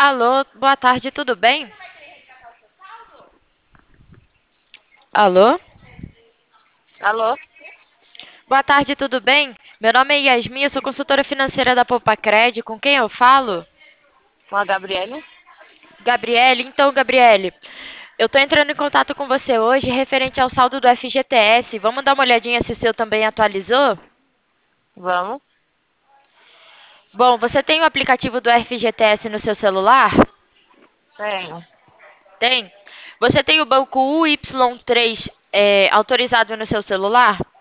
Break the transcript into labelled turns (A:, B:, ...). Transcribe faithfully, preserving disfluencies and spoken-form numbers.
A: Alô, boa tarde, tudo bem? Alô?
B: Alô?
A: Boa tarde, tudo bem? Meu nome é Yasmin, eu sou consultora financeira da Popacred. Com quem eu falo?
B: Com a Gabriele?
A: Gabriele. Então, Gabriele, eu tô entrando em contato com você hoje referente ao saldo do F G T S. Vamos dar uma olhadinha se o seu também atualizou?
B: Vamos.
A: Bom, você tem o aplicativo do F G T S no seu celular?
B: Tenho.
A: Tem? Você tem o banco U Y três é, autorizado no seu celular?